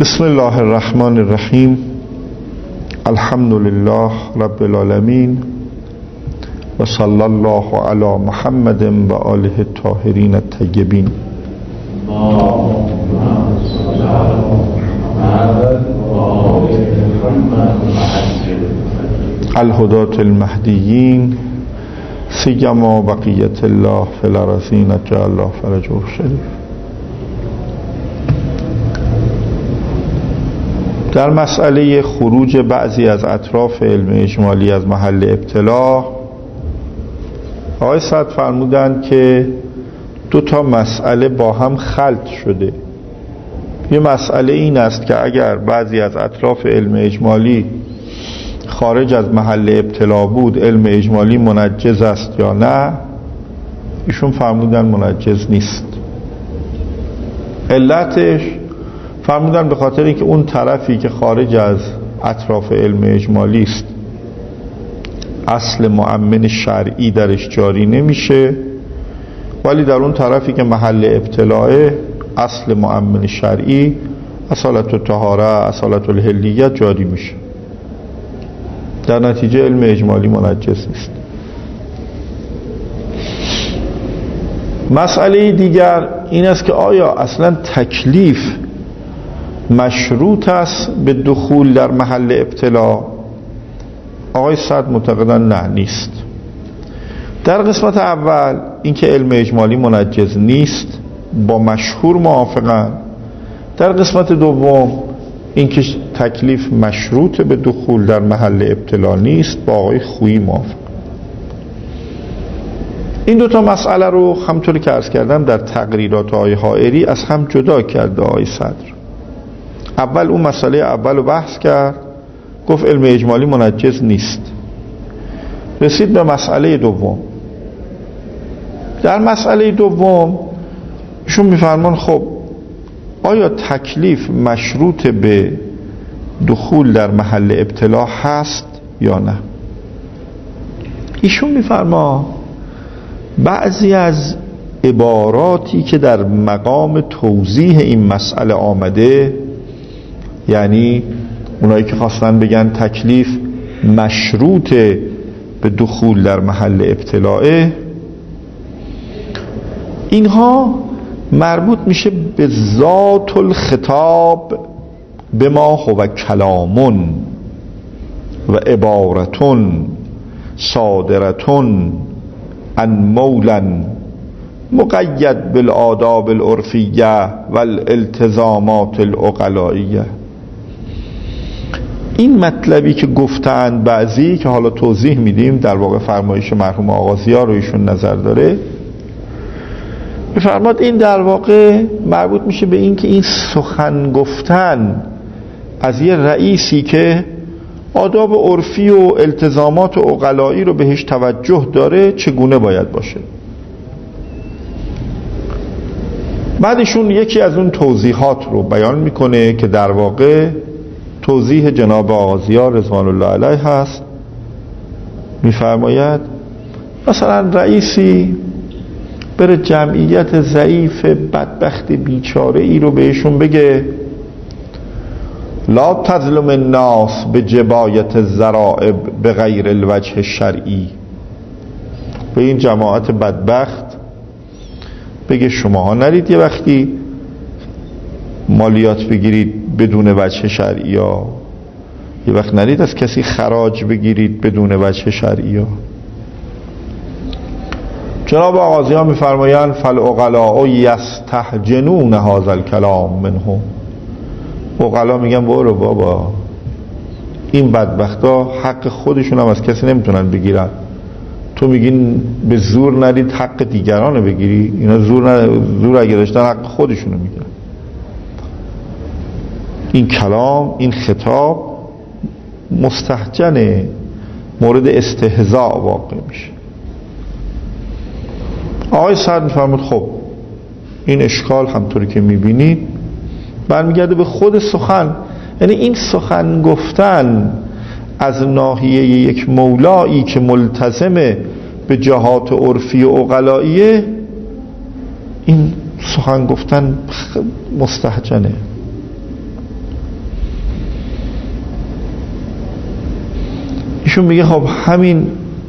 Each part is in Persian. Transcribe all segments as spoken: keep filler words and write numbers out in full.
بسم الله الرحمن الرحیم. الحمد لله رب العالمین و صلی الله علی محمد و آله الطاهرین الطیبین. الهداة المهدیین سیما بقیت الله فی الارضین اجل الله فرجه الشریف. در مسئله خروج بعضی از اطراف علم اجمالی از محل ابتلا، آقای سعد فرمودند که دو تا مسئله با هم خلط شده. یه مسئله این است که اگر بعضی از اطراف علم اجمالی خارج از محل ابتلا بود، علم اجمالی منجز است یا نه؟ ایشون فرمودن منجز نیست. علتش فرمودن به خاطر اینکه اون طرفی که خارج از اطراف علم اجمالی است اصل مؤمن شرعی درش جاری نمیشه، ولی در اون طرفی که محل ابتلاه اصل مؤمن شرعی اصالت الطهاره اصالت الحلیه جاری میشه. در نتیجه علم اجمالی منجز نیست. مسئله دیگر این است که آیا اصلا تکلیف مشروط است به دخول در محل ابتلا؟ آقای سعد معتقدن نه، نیست. در قسمت اول اینکه علم اجمالی منجز نیست با مشهور موافقن. در قسمت دوم اینکه تکلیف مشروط به دخول در محل ابتلا نیست با آقای خویی موافق. این دوتا مسئله رو همطوری که عرض کردم در تقریرات آقای حائری از هم جدا کرده آقای صدر. اول اون مسئله اول رو بحث کرد، گفت علم اجمالی منجز نیست. رسید به مسئله دوم. در مسئله دوم ایشون میفرمان خب آیا تکلیف مشروط به دخول در محل ابتلا هست یا نه؟ ایشون میفرما بعضی از عباراتی که در مقام توضیح این مسئله آمده، یعنی اونایی که خواستن بگن تکلیف مشروط به دخول در محل ابتلاء، اینها مربوط میشه به ذات الخطاب به ما هو کلامون و عبارتون صادرتون عن مولا مقید بالآداب العرفیه و الالتزامات العقلائیه. این مطلبی که گفتند بعضی که حالا توضیح میدیم، در واقع فرمایش مرحوم آغازیار رو ایشون نظر داره، بفرماد این در واقع مربوط میشه به این که این سخن گفتن از یه رئیسی که آداب عرفی و التزامات و عقلایی رو بهش توجه داره چگونه باید باشه. بعدشون یکی از اون توضیحات رو بیان میکنه که در واقع توضیح جناب آغازیار رضوان الله علیه هست. میفرماید مثلا رئیسی بره جمعیت ضعیف بدبخت بیچاره ای رو بهشون بگه لا تظلم الناس به جبایت الذرائب به غیر الوجه شرعی. به این جماعت بدبخت بگه شماها نرید یه وقتی مالیات بگیرید بدون وجه شرعی ها، یه وقت نرید از کسی خراج بگیرید بدون وجه شرعی ها. جناب آغازی ها میفرمایند فالعقلاء یستحجنون هذا الکلام منهم. عقلا میگن برو بابا، این بدبخت ها حق خودشون هم از کسی نمیتونن بگیرن، تو میگین به زور نرید حق دیگران رو بگیری؟ اینا زور ن... زور اگه داشتن حق خودشون رو میگیرن. این کلام، این خطاب مستحجنه، مورد استهزاء واقع میشه. آقای سعد میفرمود خب این اشکال همطوری که میبینید برمیگرده به خود سخن، یعنی این سخن گفتن از ناحیه یک مولایی که ملتزم به جهات عرفی و عقلاییه، این سخن گفتن مستحجنه. ایشون میگه خب همین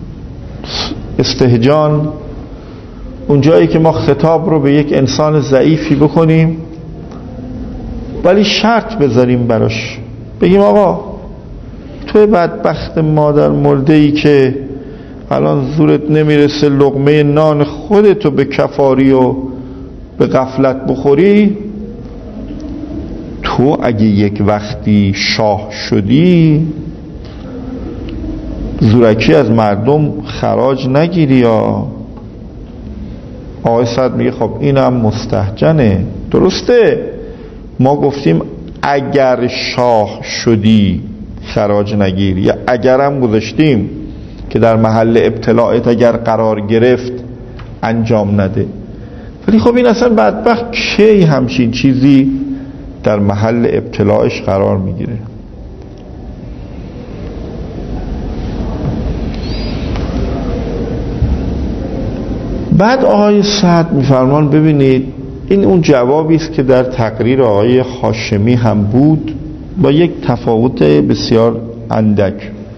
استهجان، اون جایی که ما خطاب رو به یک انسان ضعیفی بکنیم ولی شرط بذاریم براش، بگیم آقا توی بدبخت مادر مرده ای که الان زورت نمیرسه لقمه نان خودتو به کفاری و به غفلت بخوری، تو اگه یک وقتی شاه شدی زورکی از مردم خراج نگیری. یا آقای سعد میگه خب اینم مستهجنه. درسته ما گفتیم اگر شاه شدی خراج نگیر، یا اگرم گذاشتیم که در محل ابتلاعت اگر قرار گرفت انجام نده. ولی خب این اصلا بدبخت کی همچین چیزی در محل ابتلاعش قرار میگیره؟ بعد آقای سعد میفرمان ببینید این اون جوابی است که در تقریر آقای هاشمی هم بود با یک تفاوت بسیار اندک.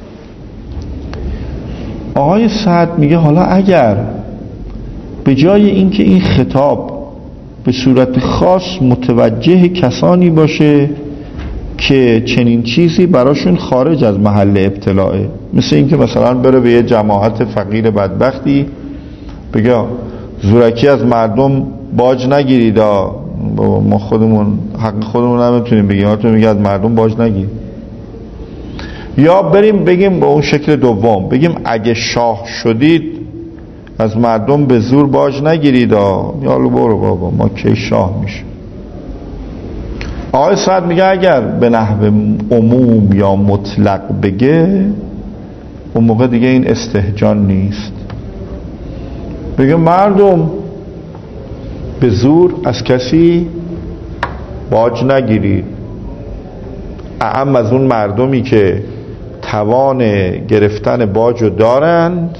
آقای سعد میگه حالا اگر به جای اینکه این خطاب به صورت خاص متوجه کسانی باشه که چنین چیزی براشون خارج از محل ابتلاعه، مثل اینکه مثلا بره به یه جماعت فقیر بدبختی بگه زورکی از مردم باج نگیرید، ما خودمون حق خودمون نمیتونیم بگیم، هاتون میگه از مردم باج نگیر. یا بریم بگیم با اون شکل دوم، بگیم اگه شاه شدید از مردم به زور باج نگیرید. یالو برو بابا ما کی شاه میشه. آقای سعد میگه اگر به نحو عموم یا مطلق بگه اون موقع دیگه این استهجان نیست. بگه مردم به زور از کسی باج نگیرید، اعم از اون مردمی که توان گرفتن باجو دارند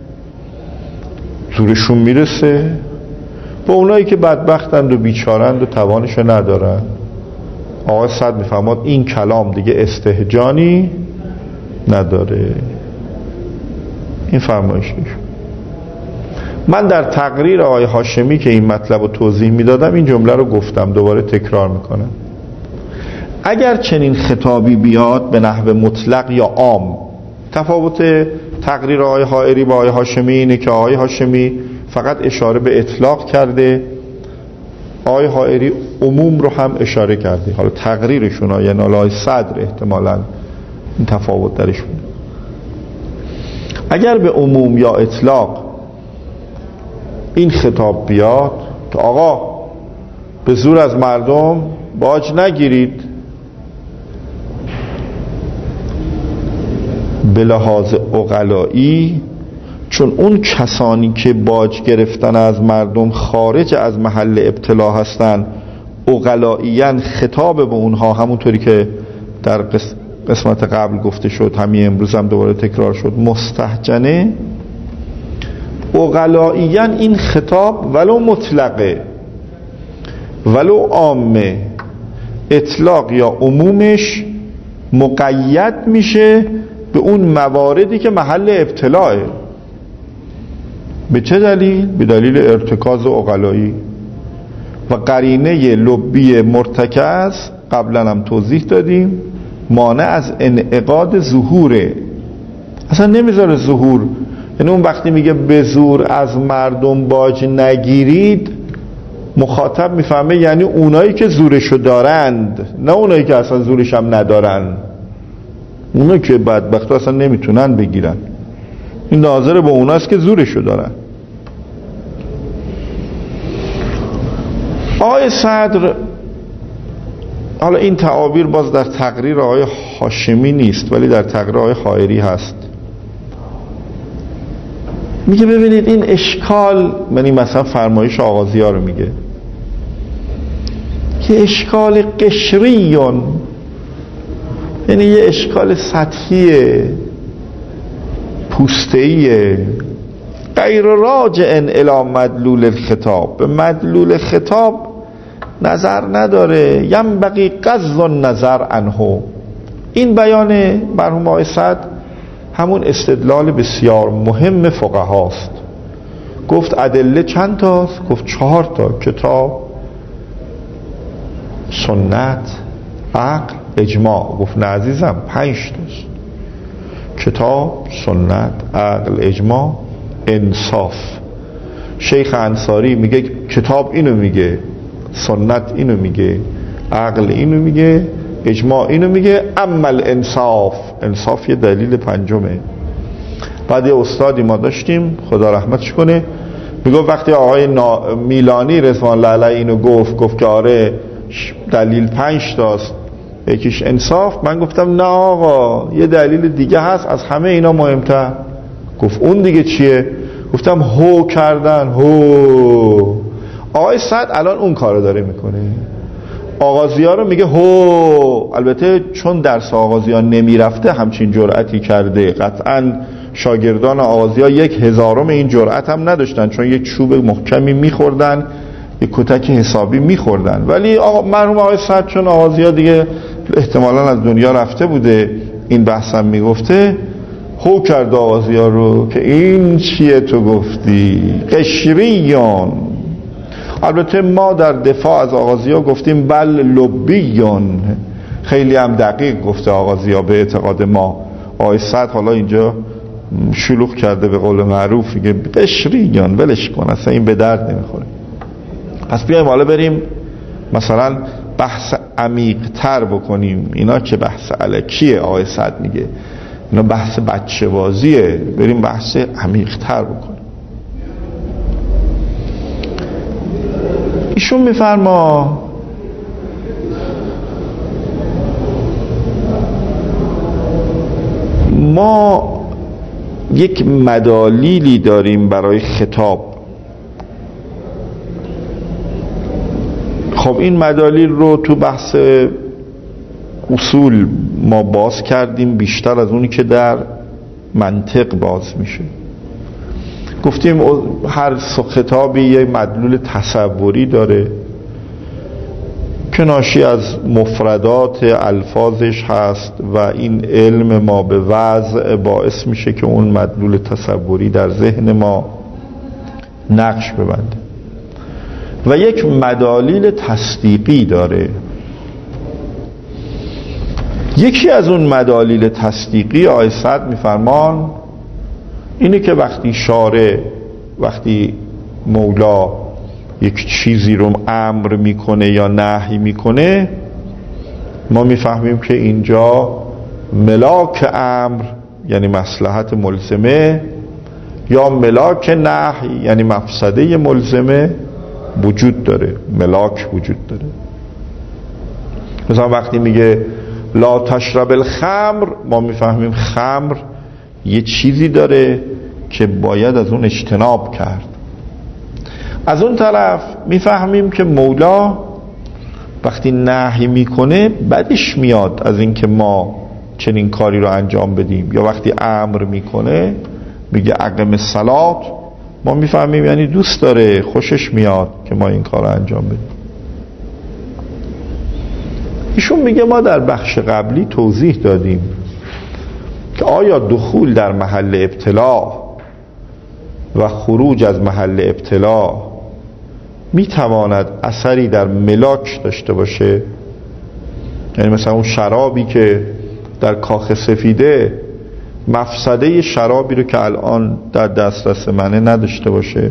زورشون میرسه، با اونایی که بدبختند و بیچارند و توانشو ندارن. آقای سعد میفهمد این کلام دیگه استهجانی نداره. این فرمایشش. من در تقریر آقای هاشمی که این مطلب رو توضیح میدادم این جمله رو گفتم، دوباره تکرار میکنم. اگر چنین خطابی بیاد به نحو مطلق یا عام، تفاوت تقریر آقای حائری با آقای هاشمی اینه که آقای هاشمی فقط اشاره به اطلاق کرده، آقای حائری عموم رو هم اشاره کرده. حالا تقریرشون ها یعنی آقای صدر احتمالاً این تفاوت درشون. اگر به عموم یا اطلاق این خطاب بیاد که آقا به زور از مردم باج نگیرید، به لحاظ عقلایی، چون اون کسانی که باج گرفتن از مردم خارج از محل ابتلا هستن، عقلاییاً خطاب به اونها همونطوری که در قسمت قبل گفته شد، همین امروز هم دوباره تکرار شد، مستهجنه. عقلاییاً این خطاب ولو مطلقه ولو عامه، اطلاق یا عمومش مقید میشه به اون مواردی که محل ابتلاعه. به چه دلیل؟ به دلیل ارتکاز عقلایی و قرینه لبی مرتکز قبلا هم توضیح دادیم، مانع از انعقاد ظهوره. اصلا نمیذاره ظهور. یعنی اون وقتی میگه به زور از مردم باج نگیرید، مخاطب میفهمه یعنی اونایی که زورشو دارند، نه اونایی که اصلا زورش هم ندارن. اونایی که بدبخت اصلا نمیتونن بگیرن، این ناظر به اوناست که زورشو دارن. آقای صدر، حالا این تعابیر باز در تقریر آقای هاشمی نیست ولی در تقریر آقای حائری هست، میگه ببینید این اشکال، یعنی مثلا فرمایش آغازی ها رو میگه که اشکال قشریون، یعنی یه اشکال سطحیه، پوسته‌ایه، غیر راجع الی مدلول الخطاب، به مدلول خطاب نظر نداره. ینبغی غض النظر عنه. این بیان مرحوم آقای سعد همون استدلال بسیار مهم فقهاست. گفت ادله چند تاست؟ گفت چهار تا: کتاب، سنت، عقل، اجماع. گفت نه عزیزم، پنج تاست: کتاب، سنت، عقل، اجماع، انصاف. شیخ انصاری میگه کتاب اینو میگه، سنت اینو میگه، عقل اینو میگه، اجماع اینو میگه، اما الانصاف، انصاف یه دلیل پنجمه. بعد یه استادی ما داشتیم خدا رحمتش کنه، میگه وقتی آقای میلانی رضوان الله علیه اینو گفت گفت که آره دلیل پنج تاست، یکیش انصاف. من گفتم نه آقا، یه دلیل دیگه هست از همه اینا مهمتر. گفت اون دیگه چیه؟ گفتم هو کردن. هو آقای سعد الان اون کارو داره میکنه، آغازی ها رو میگه هو. البته چون درس آغازی ها نمیرفته همچین جرأتی کرده. قطعا شاگردان آغازی ها یک هزارم این جرأت هم نداشتن، چون یک چوب محکمی میخوردن، یک کتک حسابی میخوردن. ولی آقا مرحوم آقای سعد چون آغازی ها دیگه احتمالاً از دنیا رفته بوده، این بحثم میگفته، هو کرد آغازی ها رو که این چیه تو گفتی قشریان. البته ما در دفاع از آغازی ها گفتیم بل لبیان، خیلی هم دقیق گفته آغازی ها به اعتقاد ما. آقای سعد حالا اینجا شلوغ کرده به قول معروف، میگه قشریان، ولش کن اصلا این به درد نمیخوره. پس بیایم حالا بریم مثلا بحث عمیق تر بکنیم. اینا که بحث الکیه آقای سعد میگه، اینا بحث بچه بازیه، بریم بحث عمیق تر بکنیم. ایشون میفرما ما یک مدالیلی داریم برای خطاب. خب این مدالیل رو تو بحث اصول ما باز کردیم بیشتر از اونی که در منطق باز میشه. گفتیم هر خطابی یه مدلول تصوری داره که ناشی از مفردات الفاظش هست و این علم ما به وضع باعث میشه که اون مدلول تصوری در ذهن ما نقش ببنده. و یک مدالیل تصدیقی داره. یکی از اون مدالیل تصدیقی آیه صد میفرمان اینه که وقتی شارع، وقتی مولا یک چیزی رو امر میکنه یا نهی میکنه، ما میفهمیم که اینجا ملاک امر یعنی مصلحت ملزمه یا ملاک نهی یعنی مفسده ملزمه وجود داره، ملاک وجود داره. مثلا وقتی میگه لا تشرب الخمر، ما میفهمیم خمر یه چیزی داره که باید از اون اجتناب کرد. از اون طرف میفهمیم که مولا وقتی نهی میکنه بدش میاد از اینکه ما چنین کاری رو انجام بدیم، یا وقتی امر میکنه میگه اقم الصلاة، ما میفهمیم یعنی دوست داره، خوشش میاد که ما این کار رو انجام بدیم. ایشون میگه ما در بخش قبلی توضیح دادیم که آیا دخول در محل ابتلا و خروج از محل ابتلا میتواند اثری در ملاک داشته باشه؟ یعنی مثلا اون شرابی که در کاخ سفیده مفسده شرابی رو که الان در دسترس منه نداشته باشه،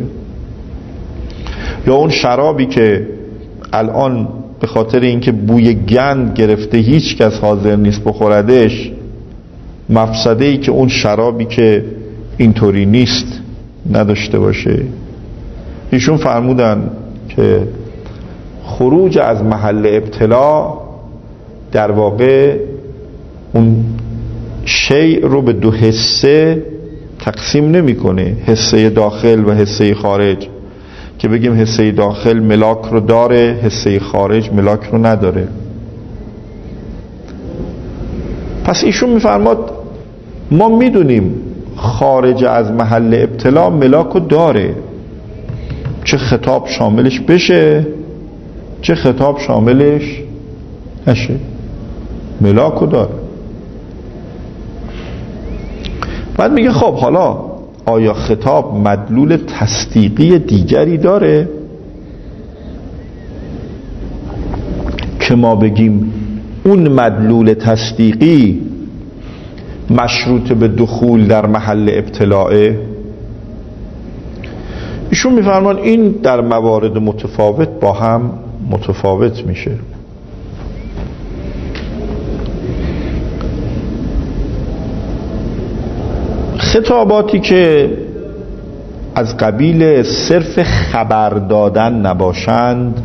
یا اون شرابی که الان به خاطر اینکه بوی گند گرفته هیچ کس حاضر نیست بخوردش، مفسده ای که اون شرابی که اینطوری نیست نداشته باشه. ایشون فرمودن که خروج از محل ابتلا در واقع اون شیء رو به دو حصه تقسیم نمیکنه، حصه داخل و حصه خارج، که بگیم حصه داخل ملاک رو داره، حصه خارج ملاک رو نداره. پس ایشون میفرماد ما میدونیم خارج از محل ابتلا ملاک رو داره، چه خطاب شاملش بشه چه خطاب شاملش نشه، ملاک رو داره. بعد میگه خب حالا آیا خطاب مدلول تصدیقی دیگری داره که ما بگیم اون مدلول تصدیقی مشروط به دخول در محل ابتلاعه؟ ایشون میفرمان این در موارد متفاوت با هم متفاوت میشه. خطاباتی که از قبیل صرف خبر دادن نباشند،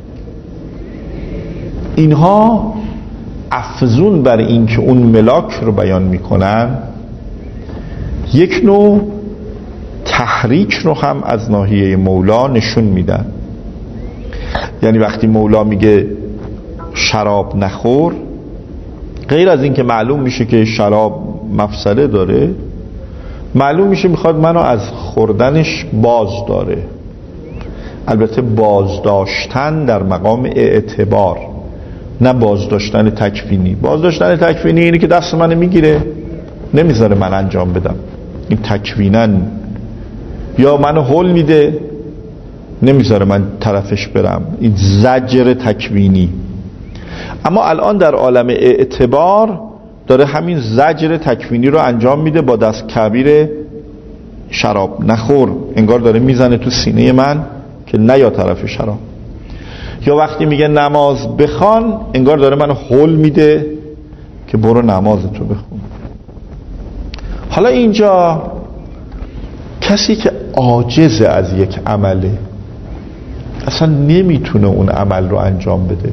اینها افزون بر این که اون ملاک رو بیان میکنن، یک نوع تحریک رو هم از ناحیه مولا نشون میدن. یعنی وقتی مولا میگه شراب نخور، غیر از این که معلوم میشه که شراب مفسده داره، معلوم میشه میخواد منو از خوردنش باز داره. البته بازداشتن در مقام اعتبار، نه بازداشتن تکوینی. بازداشتن تکوینی اینه که دست منو میگیره نمیذاره من انجام بدم، این تکوینن. یا منو هول میده نمیذاره من طرفش برم، این زجر تکوینی. اما الان در عالم اعتبار داره همین زجر تکوینی رو انجام میده با دست کبیر شراب نخور. انگار داره میزنه تو سینه من که نه یا طرف شراب. یا وقتی میگه نماز بخوان، انگار داره منو هول میده که برو نمازتو بخون. حالا اینجا کسی که عاجز از یک عمله، اصلا نمیتونه اون عمل رو انجام بده،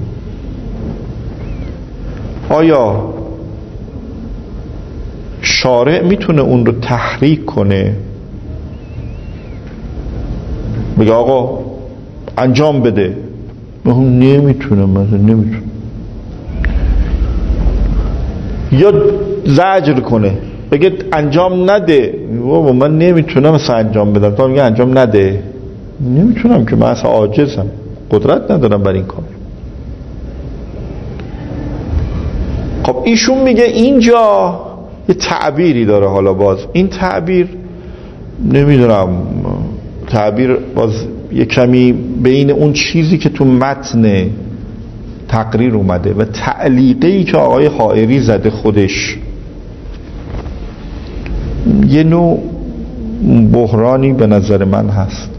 آیا شارع میتونه اون رو تحریک کنه، بگه آقا انجام بده؟ اون نمیتونه، مثلا نمیتونه. یا زجر کنه، بگه انجام نده، بابا من نمیتونم مثلا انجام بدم، تا میگه انجام نده، نمیتونم که من اصلا عاجزم، قدرت ندارم بر این کار. خب ایشون میگه اینجا یه تعبیری داره. حالا باز این تعبیر نمیدونم، تعبیر باز یه کمی بین اون چیزی که تو متن تقریر اومده و تعلیقی که آقای حائری زده خودش، یه نوع بحرانی به نظر من هست.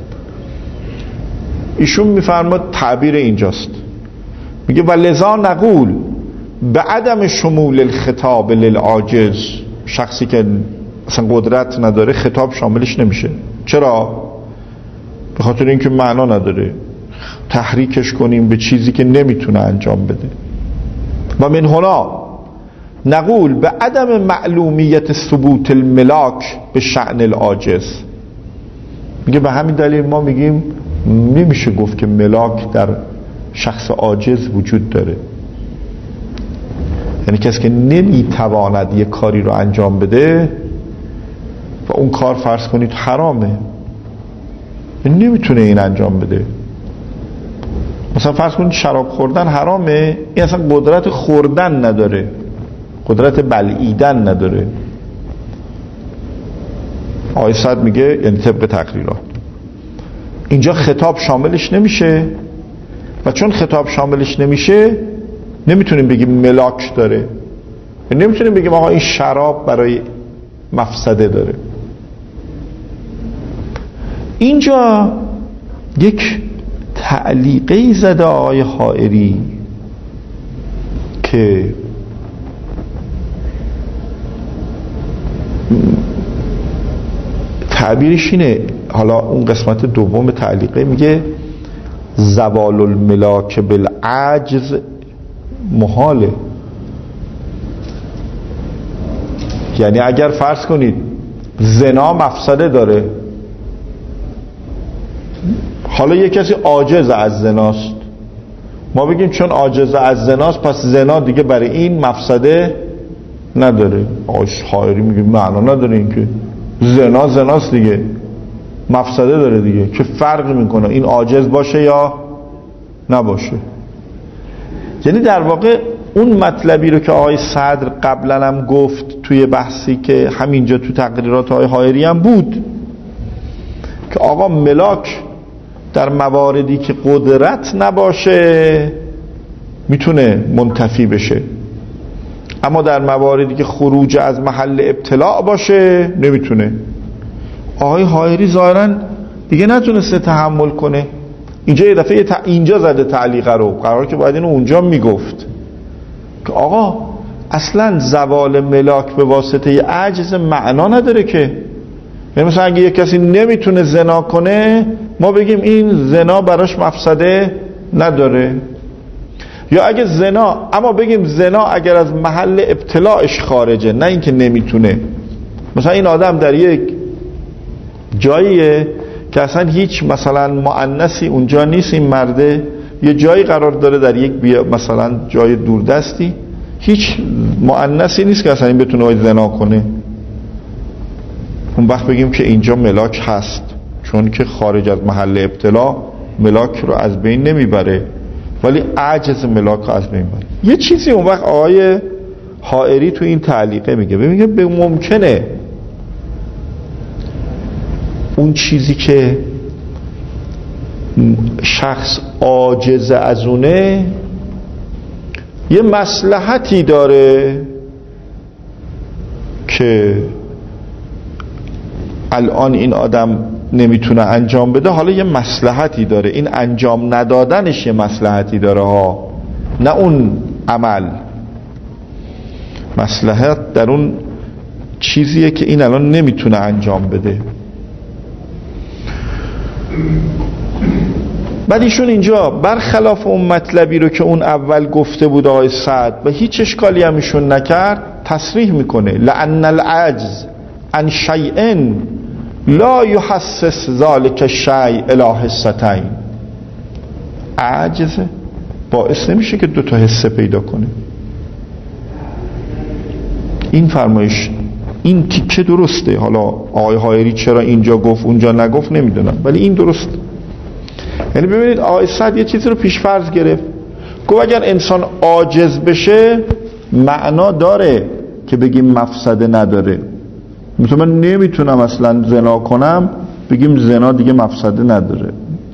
ایشون میفرماد تعبیر اینجاست، میگه ولذا نقول به عدم شمول الخطاب للعاجز. شخصی که اصلا قدرت نداره خطاب شاملش نمیشه. چرا؟ به خاطر اینکه معنا نداره، تحریکش کنیم به چیزی که نمیتونه انجام بده. و من هنا نقول به عدم معلومیت ثبوت الملاک به شأن العاجز. میگه به همین دلیل ما میگیم نمیشه گفت که ملاک در شخص عاجز وجود داره. یعنی کسی که نمیتواند یک کاری رو انجام بده و اون کار فرض کنید حرامه، نمیتونه این انجام بده. مثلا فرض کنید شراب خوردن حرامه، این اصلا قدرت خوردن نداره، قدرت بلعیدن نداره. آقای سعد میگه یعنی طبق تقریرات اینجا خطاب شاملش نمیشه و چون خطاب شاملش نمیشه نمیتونیم بگیم ملاک داره، نمیتونیم بگیم آقا این شراب برای مفسده داره. اینجا یک تعلیقی زده آقای حائری که تعبیرش اینه. حالا اون قسمت دوم تعلیقه میگه زوال الملاک بالعجز محاله. یعنی اگر فرض کنید زنا مفسده داره، حالا یک کسی عاجز از زناست، ما بگیم چون عاجز از زناست پس زنا دیگه برای این مفسده نداره. آقای حائری میگه معنا نداره، این که زنا زناست دیگه، مفسده داره دیگه، که فرق میکنه این عاجز باشه یا نباشه. یعنی در واقع اون مطلبی رو که آقای صدر قبلا هم گفت توی بحثی که همینجا تو تقریرات آقای حائری هم بود که آقا ملاک در مواردی که قدرت نباشه میتونه منتفی بشه، اما در مواردی که خروج از محل ابتلاع باشه نمیتونه. آقای حائری ظاهراً دیگه نتونسته تحمل کنه، اینجا یه دفعه ت... اینجا زده تعلیقه رو، قرار که باید اینو اونجا میگفت که آقا اصلا زوال ملاک به واسطه عجز معنا نداره که. یعنی مثلا اگه یک کسی نمیتونه زنا کنه ما بگیم این زنا براش مفسده نداره، یا اگه زنا، اما بگیم زنا اگر از محل ابتلاعش خارجه، نه اینکه نمیتونه. مثلا این آدم در یک جاییه که اصلا هیچ مثلا مؤنثی اونجا نیست، این مرده یه جایی قرار داره در یک بیا مثلا جای دوردستی، هیچ مؤنثی نیست که اصلا این بتونه زنا کنه. اون وقت بگیم که اینجا ملاک هست، چون که خارج از محل ابتلا ملاک رو از بین نمیبره، ولی عجز ملاک رو از بین میبره. یه چیزی اون وقت آقای حائری تو این تعلیقه میگه، میگه به ممکنه اون چیزی که شخص عاجز از اونه یه مصلحتی داره که الان این آدم نمیتونه انجام بده، حالا یه مصلحتی داره، این انجام ندادنش یه مصلحتی داره ها، نه اون عمل. مصلحت در اون چیزیه که این الان نمیتونه انجام بده. بعد ایشون اینجا برخلاف اون مطلبی رو که اون اول گفته بود آقای سعد و هیچ اشکالی هم ایشون نکرد، تصریح میکنه لأن العجز عن شیء لا یحسس ذلک الشیء الی حستین. عجز باعث نمیشه که دو تا حسه پیدا کنه. این فرمایش این تیکه درسته، حالا آقای حائری چرا اینجا گفت اونجا نگفت نمیدونم، ولی این درست. یعنی ببینید آقای سعد یه چیزی رو پیش فرض گرفت، گفت اگر انسان عاجز بشه معنا داره که بگیم مفسده نداره. مثلا من نمیتونم اصلا زنا کنم، بگیم زنا دیگه مفسده نداره.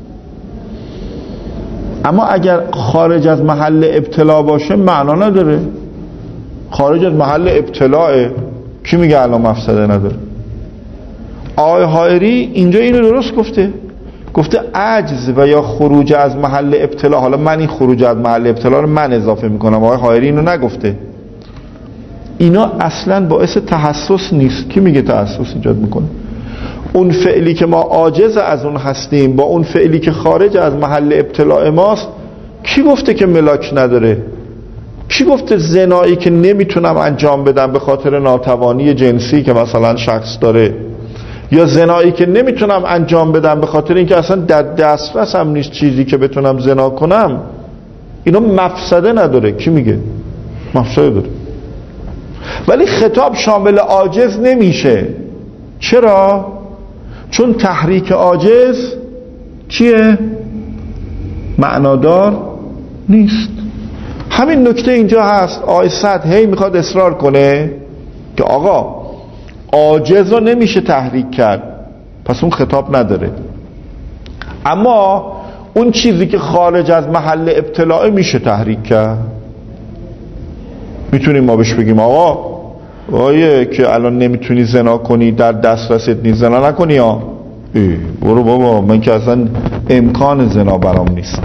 اما اگر خارج از محل ابتلا باشه معنا نداره. خارج از محل ابتلاعه، کی میگه الان مفسده نداره؟ آقای حائری اینجا اینو درست گفته، گفته عجز و یا خروج از محل ابتلا. حالا من این خروج از محل ابتلا رو من اضافه میکنم، آقای حائری اینو نگفته. اینا اصلا باعث تحسس نیست. کی میگه تحسس ایجاد میکنه؟ اون فعلی که ما عاجز از اون هستیم با اون فعلی که خارج از محل ابتلاع ماست، کی گفته که ملاک نداره؟ کی گفته زنایی که نمیتونم انجام بدم به خاطر ناتوانی جنسی که مثلا شخص داره، یا زنایی که نمیتونم انجام بدم به خاطر اینکه اصلا در دسترسم نیست چیزی که بتونم زنا کنم، اینا مفسده نداره؟ کی میگه؟ مفسده داره. ولی خطاب شامل عاجز نمیشه. چرا؟ چون تحریک عاجز چیه؟ معنادار نیست. همین نکته اینجا هست. آقای سعد هی میخواد اصرار کنه که آقا عاجز رو نمیشه تحریک کرد، پس اون خطاب نداره. اما اون چیزی که خارج از محل ابتلاع میشه تحریک کرد. میتونیم ما بهش بگیم آقا آیه که الان نمیتونی زنا کنی، در دسترست نیست، زنا نکنی ها. برو بابا، من که اصلا امکان زنا برام نیست.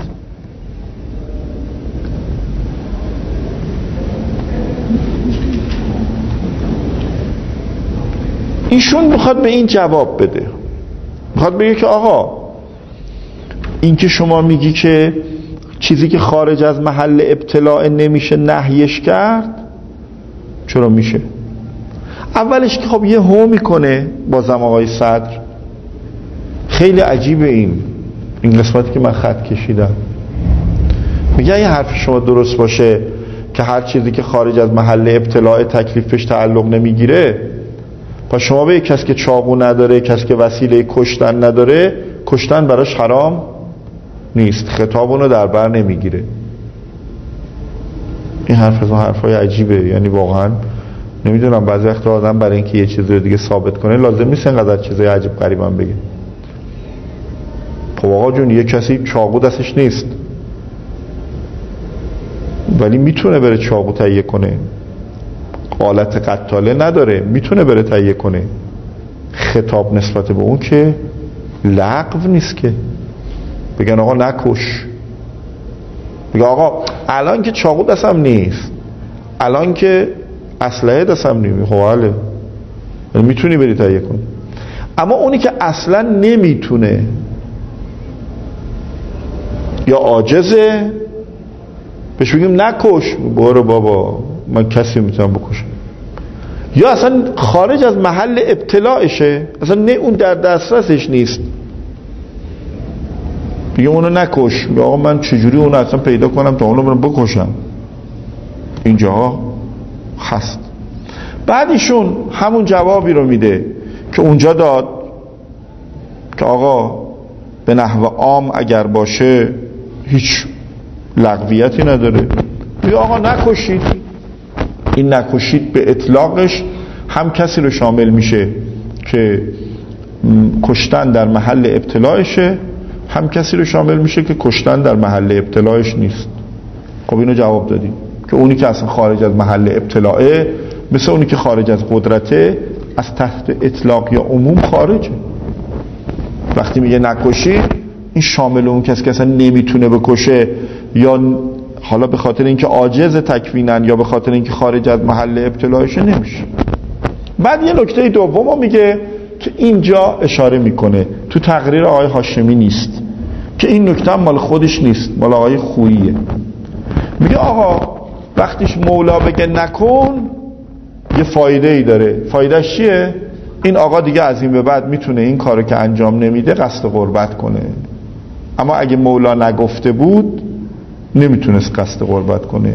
ایشون میخواد به این جواب بده، میخواد بگه که آقا این که شما میگی که چیزی که خارج از محل ابتلاع نمیشه نهیش کرد، چرا میشه؟ اولش که خب یه هو میکنه بازم آقای صدر، خیلی عجیبه این این قسمتی که من خط کشیدم. میگه اگه حرف شما درست باشه که هر چیزی که خارج از محل ابتلاع تکلیفش تعلق نمیگیره، پس شما به یک کسی که چاقو نداره، کسی که وسیله کشتن نداره، کشتن براش حرام نیست، خطاب اونو در بر نمیگیره. این حرف از اون حرفای عجیبه. یعنی واقعا نمیدونم بعضی وقتا آدم برای اینکه یه چیزی رو دیگه ثابت کنه لازم نیست اینقدر چیزای عجیب غریب هم بگه. خب آقا جون، یه کسی چاقو دستش نیست ولی میتونه بره چاقو تهیه کنه، آلت قتاله نداره میتونه بره تهیه کنه. خطاب نسبت به اون که لغو نیست که بگن آقا نکش. بگه آقا الان که چاقو دستم نیست، الان که اسلحه دستم نیست، خب حاله میتونی بری تهیه کنی. اما اونی که اصلا نمیتونه یا عاجزه بهش بگیم نکش، برو بابا من کسی میتونم بکشم. یا اصلا خارج از محل ابتلاعشه، اصلا نه اون در دسترسش نیست، بگیم اونو نکش. بگه آقا من چجوری اونو اصلا پیدا کنم تا اونو برم بکشم؟ اینجا هست. بعد ایشون همون جوابی رو میده که اونجا داد که آقا به نحو عام اگر باشه هیچ لغویتی نداره. بگه آقا نکشید. این نکشید به اطلاقش هم کسی رو شامل میشه که کشتن در محل ابتلاعشه، هم کسی رو شامل میشه که کشتن در محل ابتلاعش نیست. خب اینو جواب دادیم که اونی که اصلا خارج از محل ابتلاعه مثل اونی که خارج از قدرته از تحت اطلاق یا عموم خارجه. وقتی میگه نکشید این شامل اون کسی که اصلا نمیتونه بکشه یا حالا به خاطر اینکه عاجز تکوینن یا به خاطر اینکه خارج از محل ابتلاعشه نمیشه. بعد یه نکته دوم میگه که اینجا اشاره میکنه تو تقریر آقای هاشمی نیست که این نکته مال خودش نیست، مال آقای خوییه. میگه آقا وقتیش مولا بگه نکن یه فایده ای داره. فایدهش چیه؟ این آقا دیگه از این به بعد میتونه این کارو که انجام نمیده قصد قربت کنه. اما اگه مولا نگفته بود نمیتونست قصد قربت کنه.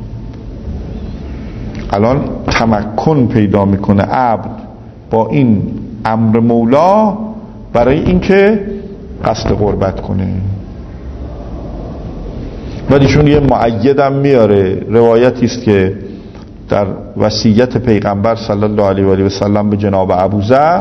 الان تمکن پیدا میکنه عبد با این امر مولا برای اینکه قصد قربت کنه. ولیشون یه مؤیدم میاره، روایتی است که در وصیت پیغمبر صلی الله علیه و آله و سلم به جناب ابوذر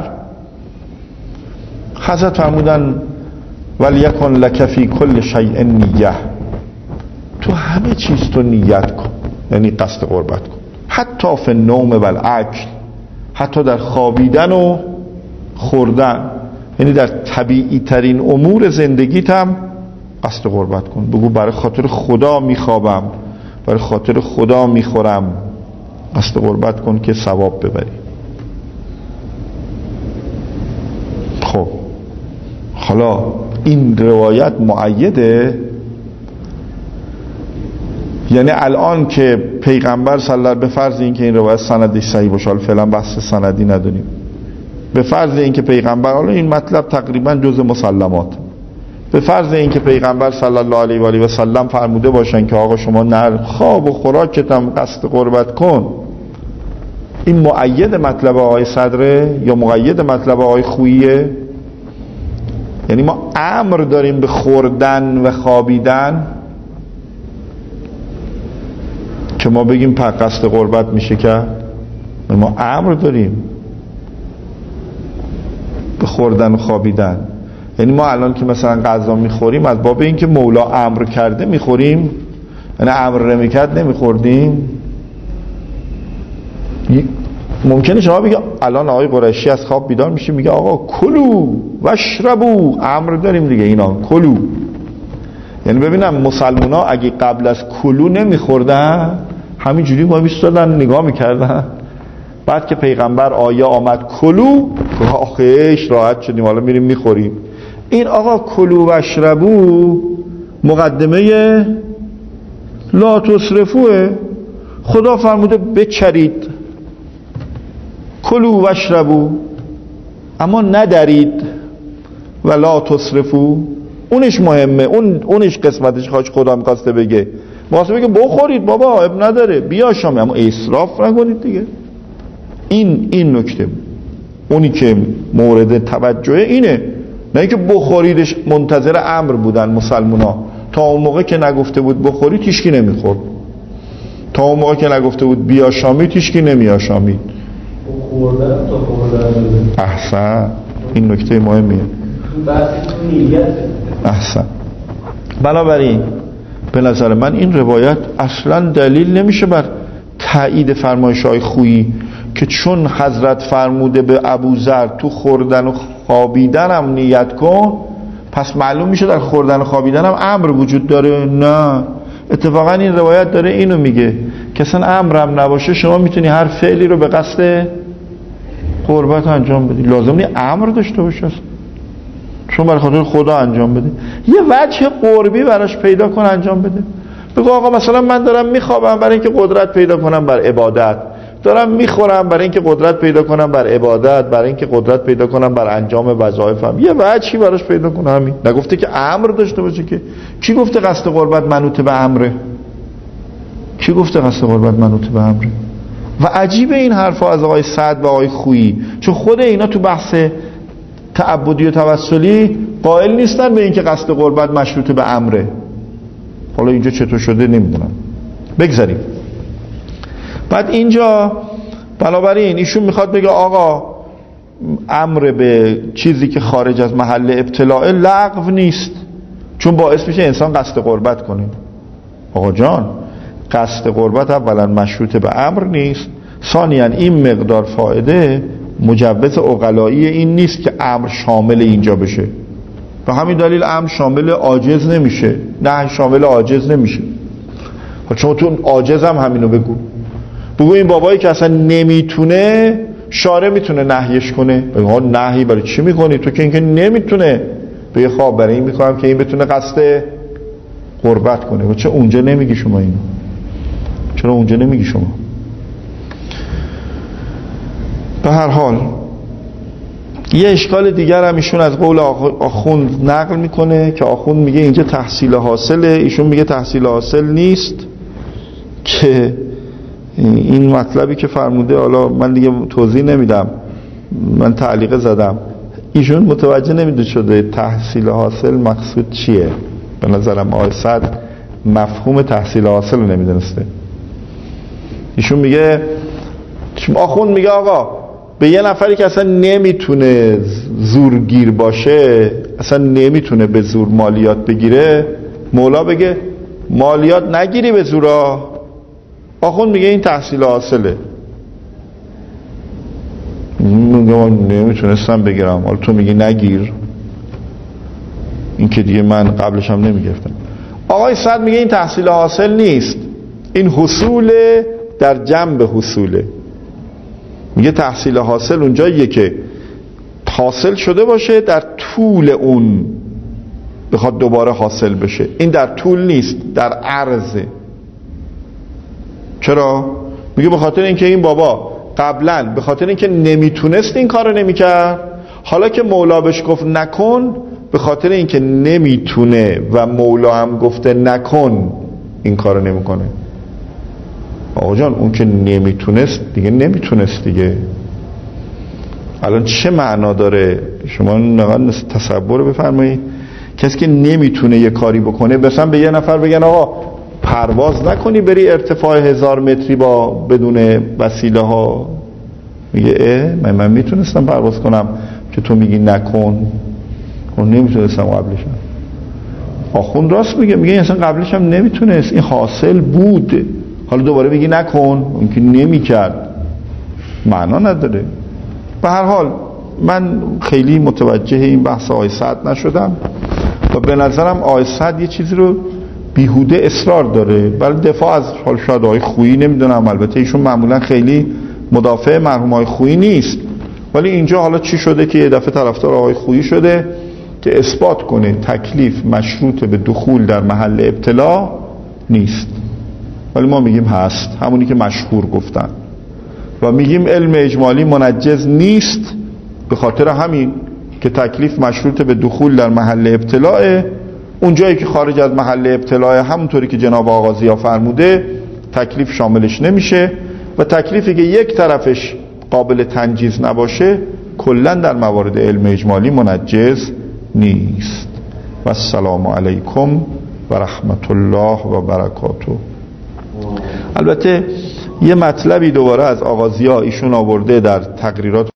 حضرت فرمودن ولیکن لک فی کل شیء نیه، تو همه چیز تو نیت کن، یعنی قصد قربت کن، حتی فی النوم و الاکل، حتی در خوابیدن و خوردن، یعنی در طبیعی ترین امور زندگیت هم قصد قربت کن. بگو برای خاطر خدا میخوابم، برای خاطر خدا میخورم، قصد قربت کن که ثواب ببری. خب حالا این روایت مؤیده، یعنی الان که پیغمبر صلی الله علیه و آله به فرض این که این روایت سندش صحیح باشه، حالا فعلا بحث سندی نداریم، به فرض این که پیغمبر، حالا این مطلب تقریبا جزء مسلمات، به فرض این که پیغمبر صلی الله علیه و آله و سلم فرموده باشن که آقا شما نر خواب و خوراکت هم قصد قربت کن، این مؤید مطلب آقای صدره یا مؤید مطلب آقای خوییه؟ یعنی ما امر داریم به خوردن و خوابیدن که ما بگیم پر قصد قربت میشه کرد؟ ما امر داریم به خوردن و خوابیدن. یعنی ما الان که مثلا غذا میخوریم از باب این که مولا امر کرده میخوریم، یعنی امر نمیکرد نمیخوردیم. ممکنه شما بگه الان آقای قریشی از خواب بیدار میشه میگه آقا کلو واشربو، امر داریم دیگه اینا کلو. یعنی ببینم مسلمان ها اگه قبل از کلو نمیخوردن همینجوری ما میستادن نگاه میکردن، بعد که پیغمبر آیه آمد کلو، آخیش راحت شدیم حالا میریم میخوریم. این آقا کلو واشربو مقدمه لا تسرفوه. خدا فرموده بچرید، کلو واشربو، اما ندرید، و لا تسرفو. اونش مهمه، اون اونش قسمتش خواهش خدا میخواسته بگه، میخواسته بگه بخورید بابا اب نداره بیا شامی، اما اسراف نکنید دیگه. این این نکته اونی که مورد توجه اینه، نه اینکه بخوریدش منتظر امر بودن مسلمونا، تا اون موقع که نگفته بود بخورید هیچکی نمیخورد. تا اون موقع که نگفته بود بیا شامید هیچکی نمی شامید. خوردن تا خوردن. احسن، این نکته مهمیه. احسن. بنابراین به نظر من این روایت اصلا دلیل نمیشه بر تایید فرمایش‌های خویی که چون حضرت فرموده به ابوذر تو خوردن و خوابیدن هم نیت کن، پس معلوم میشه در خوردن و خوابیدن هم امر وجود داره. نه، اتفاقا این روایت داره اینو میگه که اصلا امرم نباشه شما میتونی هر فعلی رو به قصد قربت انجام بدی، لازم نیست امر داشته باشه، چون برای خاطر خدا انجام بده. یه وجه قربی براش پیدا کن انجام بده. بگو آقا مثلا من دارم میخوابم برای اینکه قدرت پیدا کنم بر عبادت، دارم میخورم برای اینکه قدرت پیدا کنم بر عبادت، برای اینکه قدرت پیدا کنم بر انجام وظایفم. یه وجهی براش پیدا کنم. همین نگفته که امر داشته باشه که. کی گفته قصد قربت منوط به امره؟ کی گفته قصد قربت منوط به امره؟ و عجیب این حرفا از آقای سعد و آقای خویی، چون خود اینا تو بحث تعبدی و توسلی قائل نیستن به اینکه قصد قربت مشروط به امره. حالا اینجا چطور شده نمیدونم، بگذاریم. بعد اینجا بنابراین ایشون میخواد بگه آقا امر به چیزی که خارج از محل ابتلاء لغو نیست، چون باعث میشه انسان قصد قربت کنه. آقا جان، قصد قربت اولا مشروط به امر نیست، ثانیاً این مقدار فائده مجوز عقلایی این نیست که امر شامل اینجا بشه. به همین دلیل امر شامل عاجز نمیشه، نه شامل عاجز نمیشه. چون تو عاجز هم همینو بگو. بگو این بابایی که اصلا نمیتونه، شارع میتونه نهیش کنه. بگو نهی برای چی میکنی؟ تو که اینکه نمیتونه. بگه خواب برای این میکنم که این بتونه قصد قربت کنه. و چه اونجا نمیگی شما اینو؟ چرا اونجا نمیگی شما؟ به هر حال یه اشکال دیگر هم ایشون از قول آخوند نقل میکنه که آخوند میگه اینجا تحصیل حاصله، ایشون میگه تحصیل حاصل نیست، که این مطلبی که فرموده، حالا من دیگه توضیح نمیدم، من تعلیق زدم، ایشون متوجه نمیده شده تحصیل حاصل مقصود چیه. به نظرم آقای سعد مفهوم تحصیل حاصل رو نمیدونسته. ایشون میگه، آخوند میگه آقا به یه نفری که اصلا نمیتونه زورگیر باشه، اصلا نمیتونه به زور مالیات بگیره، مولا بگه مالیات نگیری به زورا. آخوند میگه این تحصیل حاصله. میگه من نمیتونستم بگیرم، حالا تو میگی نگیر، این که دیگه من قبلش هم نمیگرفتم. آقای سعد میگه این تحصیل حاصل نیست، این حصول در جنب حصوله. میگه تحصیل حاصل اونجاییه که حاصل شده باشه در طول اون بخواد دوباره حاصل بشه. این در طول نیست، در عرضه. چرا؟ میگه به خاطر اینکه این بابا قبلا به خاطر اینکه نمیتونست این کارو نمیکرد، حالا که مولا بهش گفت نکن، به خاطر اینکه نمیتونه و مولا هم گفته نکن این کارو نمیکنه. آقا جان اون که نمیتونست دیگه نمیتونست دیگه. الان چه معنا داره؟ شما نقدر تصور بفرمایید کسی که نمیتونه یه کاری بکنه، مثلا به یه نفر بگن آقا پرواز نکنی بری ارتفاع هزار متری با بدون وسیله ها، میگه اه من, من میتونستم پرواز کنم که تو میگی نکن. اون نمیتونستم قبلشم. آخوند راست میگه، میگه اصلا قبلش هم نمیتونست، این حاصل بود، حالا دوباره میگی نکن، اون که نمیکرد، معنا نداره. به هر حال من خیلی متوجه این بحث آقای سعد نشدم و به نظرم آقای سعد یه چیزی رو بیهوده اصرار داره، ولی دفاع از حال شاید آقای خویی نمیدونم، البته ایشون معمولا خیلی مدافع مرحوم آقای خویی نیست، ولی اینجا حالا چی شده که یه دفعه طرفدار آقای خویی شده که اثبات کنه تکلیف مشروط به دخول در محل ابتلا نیست. ولی ما میگیم هست، همونی که مشهور گفتن، و میگیم علم اجمالی منجز نیست به خاطر همین که تکلیف مشروط به دخول در محل ابتلاء. اون جایی که خارج از محل ابتلاء، همونطوری که جناب آغازی فرموده، تکلیف شاملش نمیشه و تکلیفی که یک طرفش قابل تنجیز نباشه کلا در موارد علم اجمالی منجز نیست. و السلام علیکم و رحمت الله و برکاته. البته یه مطلبی دوباره از آقا ضیا ایشون آورده در تقریرات